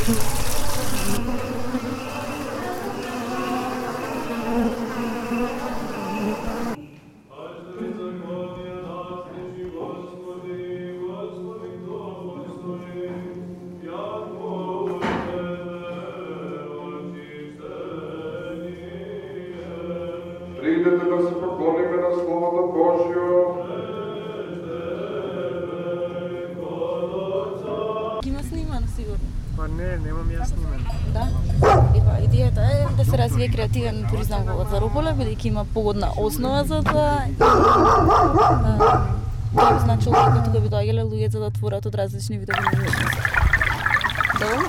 Прийдете да се поклониме на Словото Божјо. Има снимано сигурно. Па не, немам јас снимен. Да. Идејата е да се развие креативен туризам во Зарополе, бидејќи има погодна основа за тоа. Тоа би значило дека тука би доаѓале луѓе за да творат од различни видови на уметност. Доволно?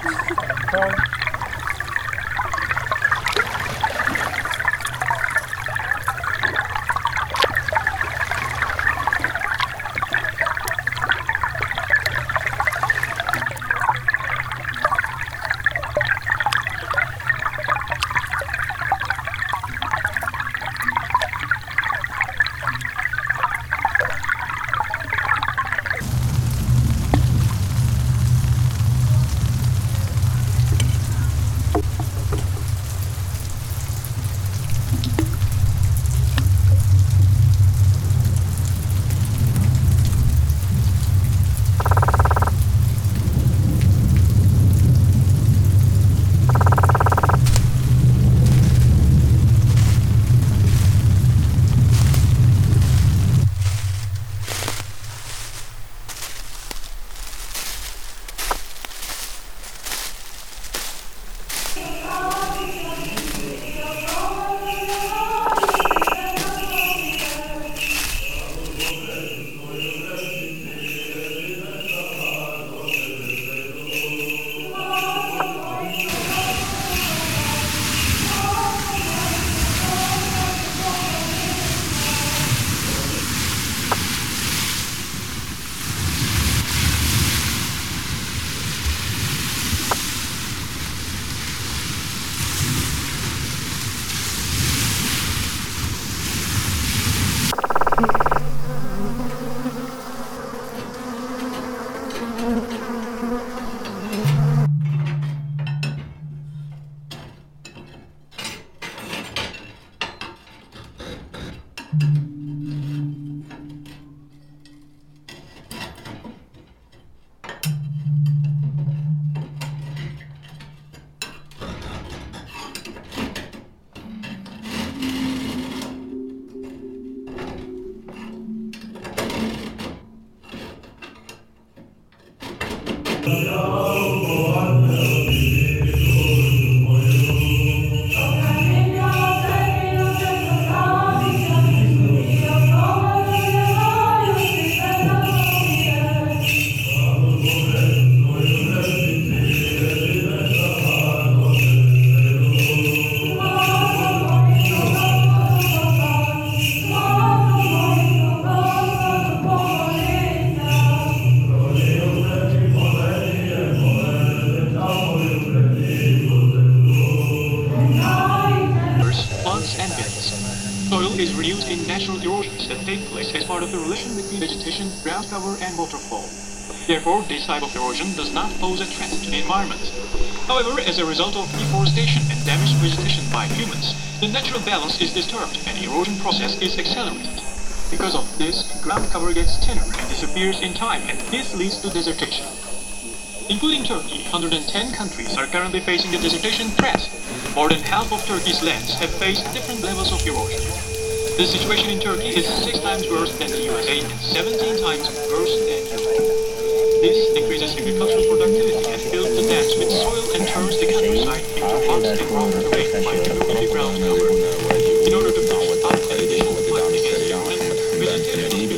is reused in natural erosions that take place as part of the relation between vegetation, ground cover, and waterfall. Therefore, this type of erosion does not pose a threat to the environment. However, as a result of deforestation and damaged vegetation by humans, the natural balance is disturbed and the erosion process is accelerated. Because of this, ground cover gets thinner and disappears in time, and this leads to desertation. Including Turkey, 110 countries are currently facing the desertation threat. More than half of Turkey's lands have faced different levels of erosion. The situation in Turkey is 6 times worse than the USA and 17 times worse than Europe. This decreases agricultural productivity and fills the dams with soil and turns the countryside into hot and wrong terrain by removing the ground cover. In order to push out an additional fight against the erosion, vegetation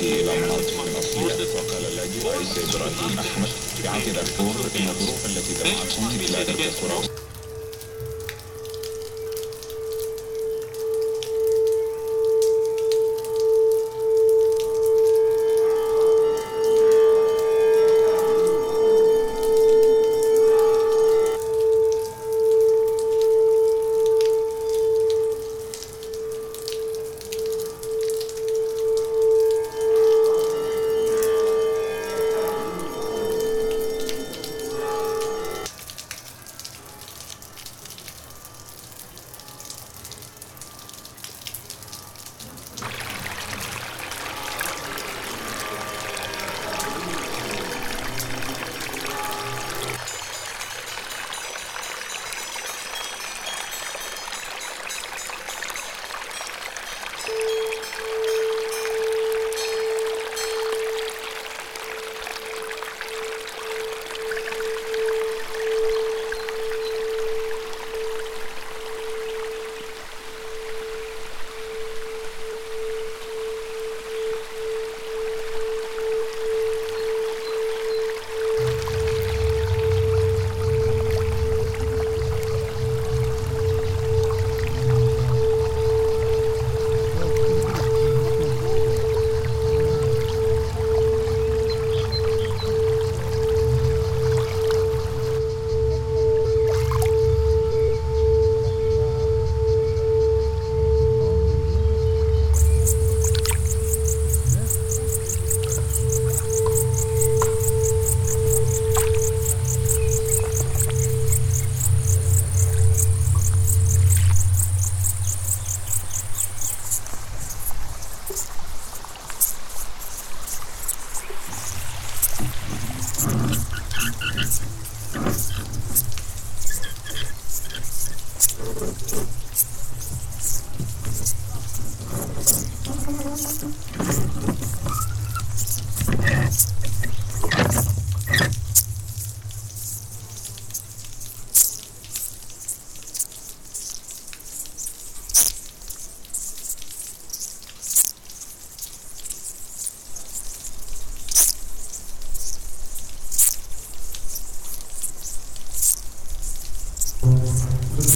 against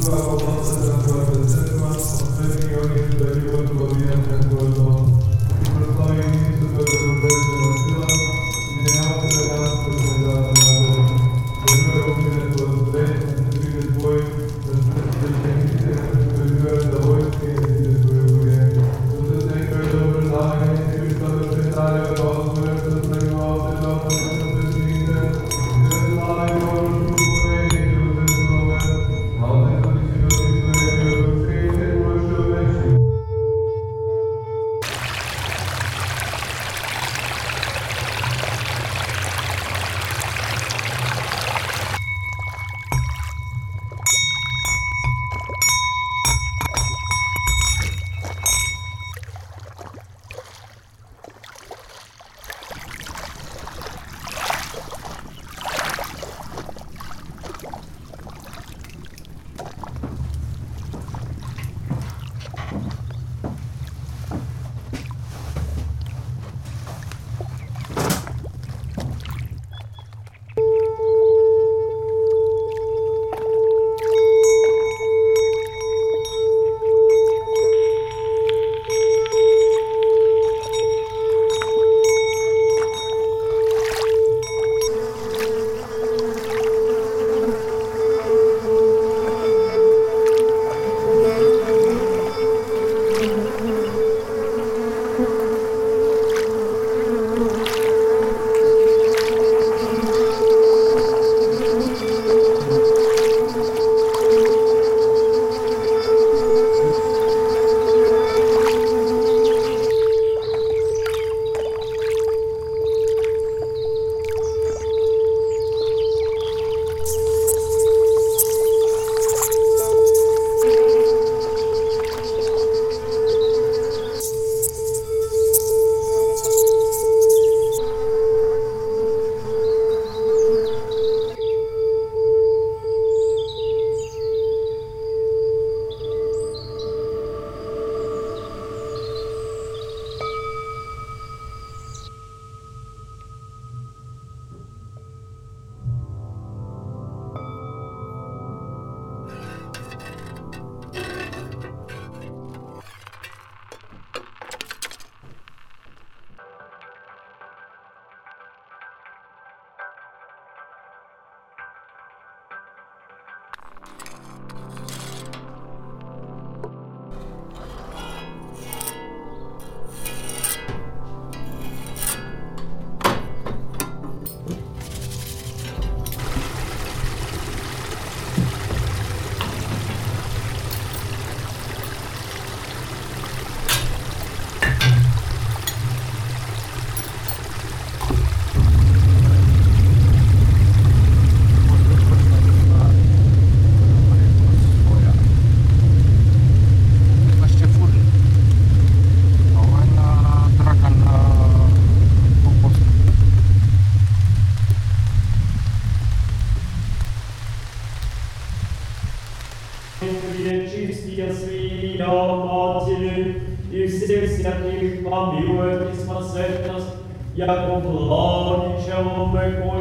Jako planicie owe